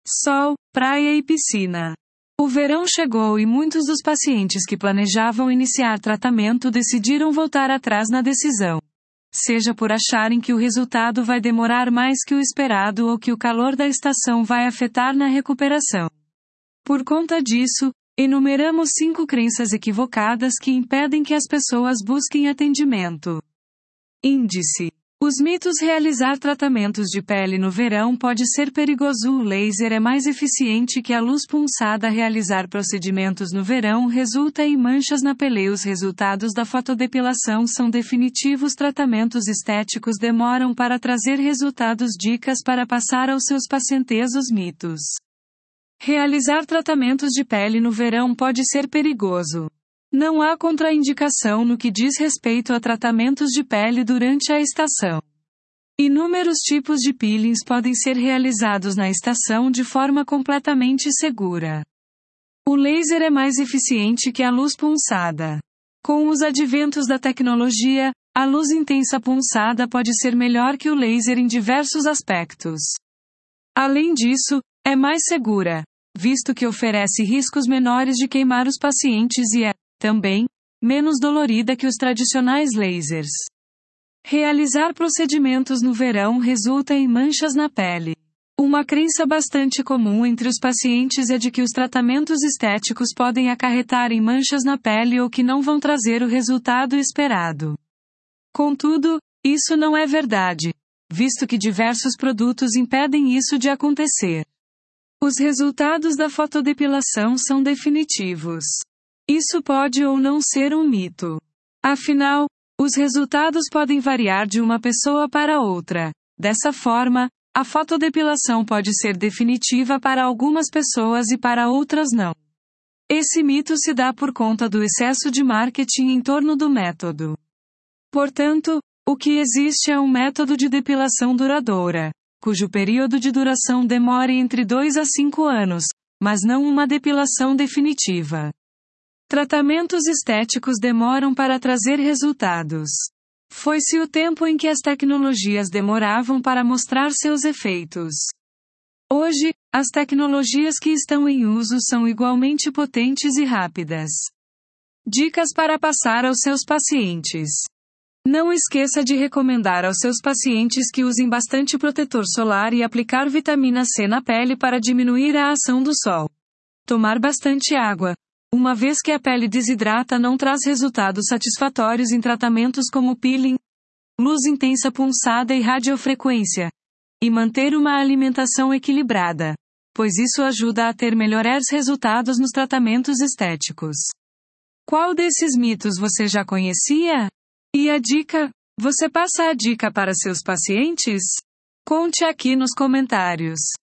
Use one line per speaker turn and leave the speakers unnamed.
sol, praia e piscina. O verão chegou e muitos dos pacientes que planejavam iniciar tratamento decidiram voltar atrás na decisão. Seja por acharem que o resultado vai demorar mais que o esperado ou que o calor da estação vai afetar na recuperação. Por conta disso, enumeramos 5 crenças equivocadas que impedem que as pessoas busquem atendimento. Índice. Os mitos: realizar tratamentos de pele no verão pode ser perigoso. O laser é mais eficiente que a luz pulsada. Realizar procedimentos no verão resulta em manchas na pele. Os resultados da fotodepilação são definitivos. Tratamentos estéticos demoram para trazer resultados. Dicas para passar aos seus pacientes os mitos. Realizar tratamentos de pele no verão pode ser perigoso. Não há contraindicação no que diz respeito a tratamentos de pele durante a estação. Inúmeros tipos de peelings podem ser realizados na estação de forma completamente segura. O laser é mais eficiente que a luz pulsada. Com os adventos da tecnologia, a luz intensa pulsada pode ser melhor que o laser em diversos aspectos. Além disso, é mais segura, visto que oferece riscos menores de queimar os pacientes e é, também, menos dolorida que os tradicionais lasers. Realizar procedimentos no verão resulta em manchas na pele. Uma crença bastante comum entre os pacientes é de que os tratamentos estéticos podem acarretar em manchas na pele ou que não vão trazer o resultado esperado. Contudo, isso não é verdade, visto que diversos produtos impedem isso de acontecer. Os resultados da fotodepilação são definitivos. Isso pode ou não ser um mito. Afinal, os resultados podem variar de uma pessoa para outra. Dessa forma, a fotodepilação pode ser definitiva para algumas pessoas e para outras não. Esse mito se dá por conta do excesso de marketing em torno do método. Portanto, o que existe é um método de depilação duradoura, cujo período de duração demore entre 2 a 5 anos, mas não uma depilação definitiva. Tratamentos estéticos demoram para trazer resultados. Foi-se o tempo em que as tecnologias demoravam para mostrar seus efeitos. Hoje, as tecnologias que estão em uso são igualmente potentes e rápidas. Dicas para passar aos seus pacientes. Não esqueça de recomendar aos seus pacientes que usem bastante protetor solar e aplicar vitamina C na pele para diminuir a ação do sol. Tomar bastante água, uma vez que a pele desidrata, não traz resultados satisfatórios em tratamentos como peeling, luz intensa pulsada e radiofrequência. E manter uma alimentação equilibrada, pois isso ajuda a ter melhores resultados nos tratamentos estéticos. Qual desses mitos você já conhecia? E a dica? Você passa a dica para seus pacientes? Conte aqui nos comentários.